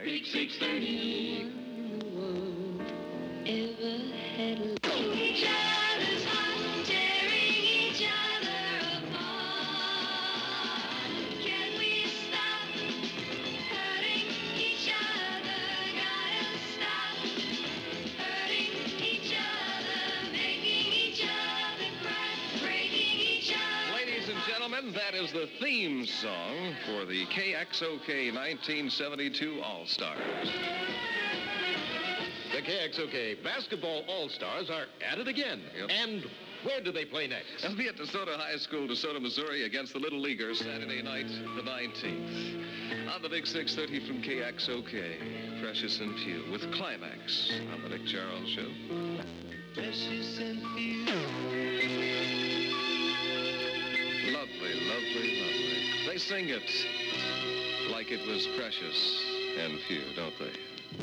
Big 630. Ever had each other's heart, tearing each other apart. Can we stop hurting each other? Gotta stop hurting each other, making each other cry, breaking each other. Ladies and gentlemen, that is the theme song for the KXOK 1972 All-Stars. The KXOK Basketball All-Stars are at it again. Yep. And where do they play next? They'll be at DeSoto High School, DeSoto, Missouri, against the Little Leaguers Saturday night, the 19th. On the Big 630 from KXOK, Precious and Few, with Climax on the Nick Charles Show. Precious and few. Lovely, lovely, lovely. They sing it like it was precious and few, don't they?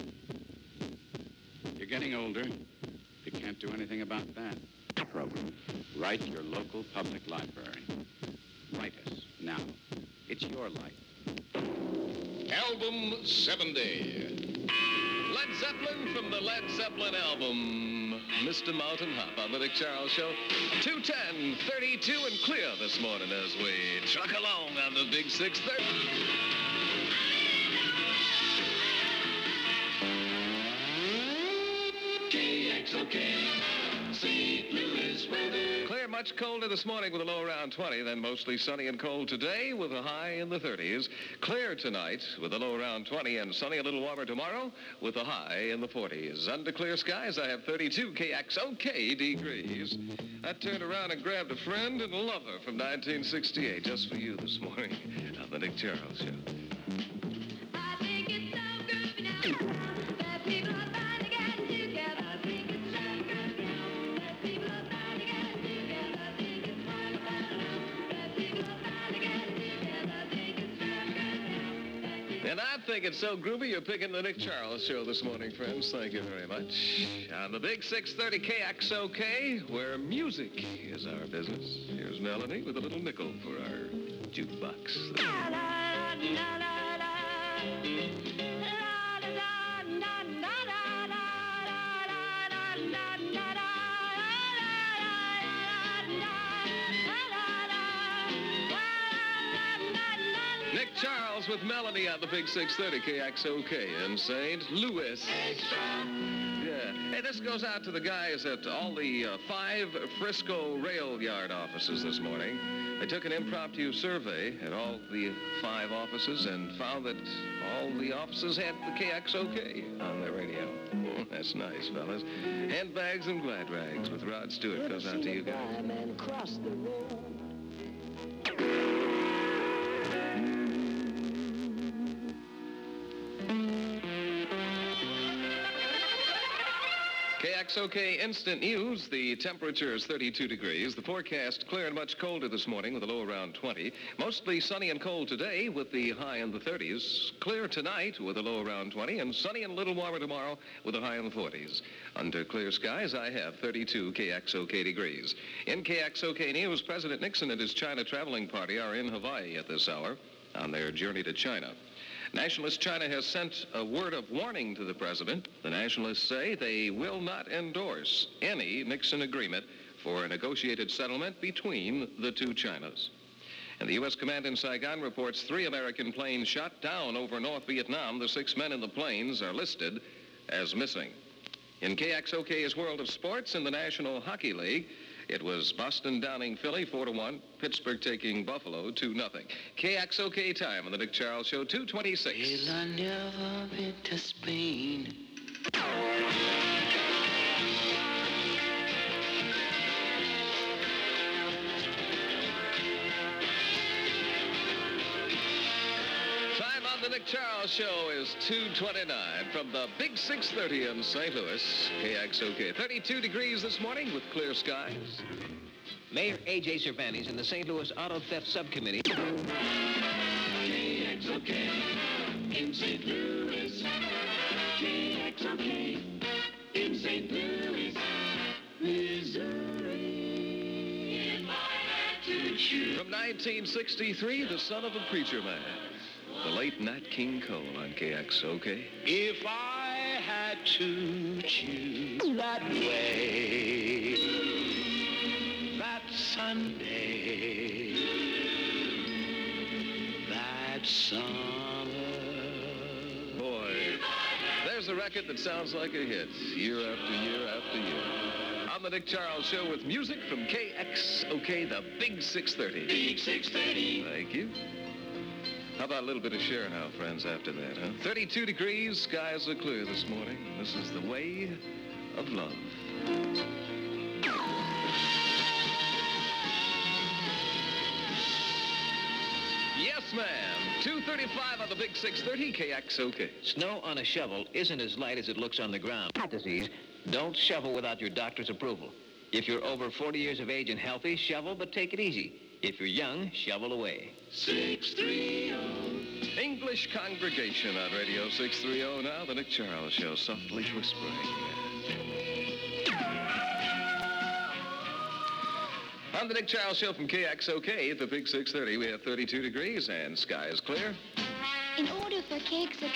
You're getting older. You can't do anything about that. Program. Write your local public library. Write us now. It's your life. Album 70. Led Zeppelin from the Led Zeppelin album, Mr. Mountain Hop on the Nick Charles Show. 210, 32 and clear this morning as we truck along on the Big 630. KXOK, St. Louis weather. Clear, much colder this morning with a low around 20, then mostly sunny and cold today with a high in the 30s. Clear tonight with a low around 20 and sunny, a little warmer tomorrow with a high in the 40s. Under clear skies, I have 32 KXOK degrees. I turned around and grabbed a friend and a lover from 1968 just for you this morning on the Nick Charles Show. I think it's so good now that people are finally getting together. I think it's so good now that people are finally getting together. I think it's wonderful that people are finally getting together. I think it's so good now that people. And I think it's so groovy you're picking the Nick Charles Show this morning, friends. Thank you very much. On the Big 630 KXOK, where music is our business, here's Melanie with a little nickel for our jukebox. Nick Charles with Melanie on the Big 630 KXOK in St. Louis. Yeah. Hey, this goes out to the guys at all the 5 Frisco rail yard offices this morning. They took an impromptu survey at all the 5 offices and found that all the offices had the KXOK on their radio. That's nice, fellas. Handbags and glad rags with Rod Stewart goes out to you guys. Man cross the road. KXOK Instant News. The temperature is 32 degrees. The forecast clear and much colder this morning with a low around 20. Mostly sunny and cold today with the high in the 30s. Clear tonight with a low around 20. And sunny and a little warmer tomorrow with a high in the 40s. Under clear skies, I have 32 KXOK degrees. In KXOK News, President Nixon and his China traveling party are in Hawaii at this hour on their journey to China. Nationalist China has sent a word of warning to the president. The nationalists say they will not endorse any Nixon agreement for a negotiated settlement between the two Chinas. And the U.S. command in Saigon reports 3 American planes shot down over North Vietnam. The 6 men in the planes are listed as missing. In KXOK's World of Sports in the National Hockey League, it was Boston downing Philly 4-1, Pittsburgh taking Buffalo 2-0. KXOK time on the Nick Charles Show, 2:26. Well, I never been to Spain. Time on the Nick Charles Show is 2:29 from the Big 630 in St. Louis. KXOK, 32 degrees this morning with clear skies. Mayor A.J. Cervantes and the St. Louis Auto Theft Subcommittee. KXOK in St. Louis. KXOK in St. Louis, Missouri. If I had to choose. From 1963, the son of a preacher man. the late Nat King Cole on KXOK. If I had to choose that way, that Sunday, that summer. Boy, there's a record that sounds like a hit year after year after year. On the Dick Charles Show with music from KXOK, the Big 630. Big 630. Thank you. How about a little bit of Cher now, friends, after that, huh? 32 degrees, skies are clear this morning. This is the way of love. Yes, ma'am. 2:35 on the Big 630, KXOK. Snow on a shovel isn't as light as it looks on the ground. Heart disease. Don't shovel without your doctor's approval. If you're over 40 years of age and healthy, shovel, but take it easy. If you're young, shovel away. 630. English Congregation on Radio 630 now. The Nick Charles Show, softly whispering. On the Nick Charles Show from KXOK, the Big 630, we have 32 degrees and sky is clear. In order for cakes of